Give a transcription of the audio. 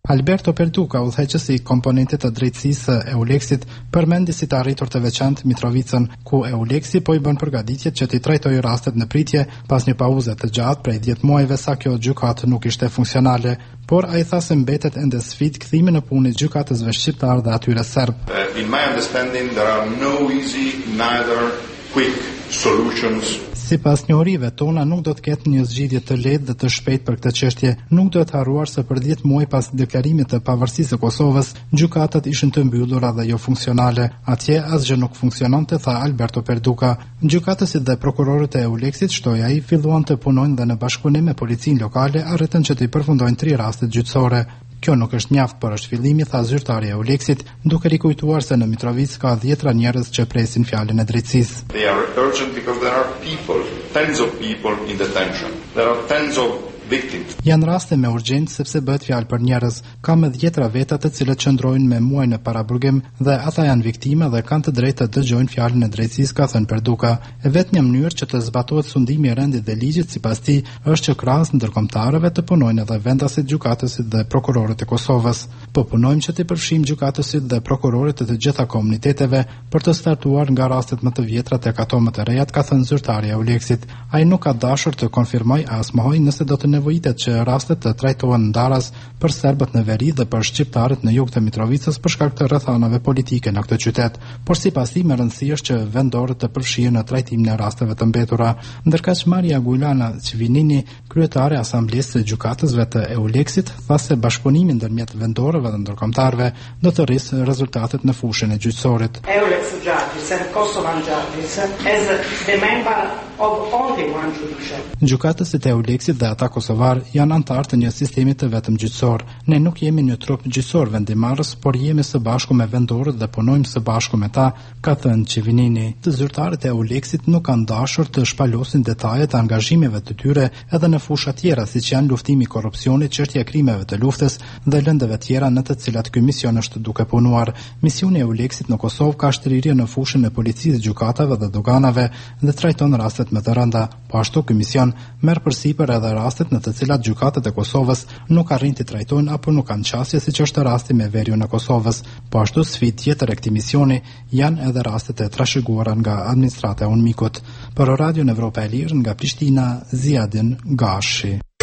Alberto Perduca, udhëheqësi i komponentit të drejtësisë së EULEX-it, përmendi si të arritur të veçantë Mitrovicën, ku EULEX-i po i bën përgatitjet që t'i trajtojë rastet në pritje pas një pauze të gjatë prej 10 muajve sa kjo gjykatë nuk ishte funksionale, por ai tha se mbetet ende sfidë kthimi në punë gjykatësve shqiptar dhe atyre serb. In my understanding there are no easy neither quick solutions. Sipas njohurive tona nuk do të ketë një zgjidhje të lehtë dhe të shpejtë për këtë çështje. Nuk duhet harruar se për 10 muaj pas deklarimit të pavarësisë së Kosovës, gjykatat ishin të mbyllura dhe jo funksionale. Atje asgjë nuk funksiononte, tha Alberto Perduca. Gjykatësit dhe prokurorët e EULEX-it, shtoi ai, filluan të punojnë dhe në bashkëpunim me policinë lokale arritën që të përfundojnë 3 rastet gjyqësore. Kjo nuk është mjaft, por është fillimi, tha zyrtari i EULEX-it, duke rikujtuar se në Mitrovic ka 10 njerëz që presin fjalën e drejtësisë. They are urgent because there are people, tens of people in detention. There are tens of victims. Janë raste me urgjencë sepse bëhet fjalë për njerëz. Ka me 10 veta të cilët qëndrojnë me muaj në paraburgim dhe ata janë viktima dhe kanë të drejtë të dëgjojnë fjalën e drejtësisë, ka thënë Perduca. E vetmja mënyrë që të zbatohet sundimi i rendit dhe ligjit sipas tij është që krahas ndërkombëtarëve të punojnë edhe vendasit, gjykatësit dhe prokurorët e Kosovës. Po punojmë që të përfshijmë gjykatësit dhe prokurorët e të gjitha komuniteteve për të startuar nga rastet më të vjetra tek ato më të reja, ka thënë zyrtari i EULEX-it. Ai nuk ka dashur të konfirmojë as mohojë nëse do të nevojitet që rastet të trajtohen ndaras për serbët në veri dhe për shqiptarët në jug të Mitrovicës për shkak të rrethanave politike në këtë qytet, por sipas tij më rëndësi është që vendorët të përfshihen në trajtimin e rasteve të mbetura. Ndërkaq Maria Gulana Çivinini, kryetare e asamblesë së gjykatësve të EULEX-it, tha se bashkëpunimi ndërmjet vendorëve dhe ndërkombëtarëve do të rrisë rezultatet në fushën e gjyqësorit. EULEX judges and Kosovan judges as the member of only one judicial. Gjykatësit e EULEX-it dhe ata kosovar janë antar të një sistemi të vetëm gjyqësor. Ne nuk jemi një trup gjyqësor vendimarrës, por jemi së bashku me vendorët dhe punojmë së bashku me ta, ka thënë Çivinini. Të zyrtarët e EULEX-it nuk kanë dashur të shpalosin detajet e angazhimeve të tyre edhe në fusha tjera, siç janë luftimi i korrupsionit, çështja e krimeve të luftës dhe lëndëve tjera në të cilat ky mision është duke punuar. Misioni i EULEX-it në Kosovë ka shtrirje në fushën e policisë, gjykatave dhe doganave dhe trajton rastet më të rënda. Po ashtu ky mision merr përsipër edhe rastet në të cilat gjykatat e Kosovës nuk arrin të trajtojnë apo nuk kanë qasje, siç është rasti me veriun e Kosovës. Po ashtu sfidë tjetër e këtij misioni janë edhe rastet e trashëguara nga administrata e UNMIK-ut. Për Radio Evropa e Lirë nga Prishtina, Ziadin Gashi.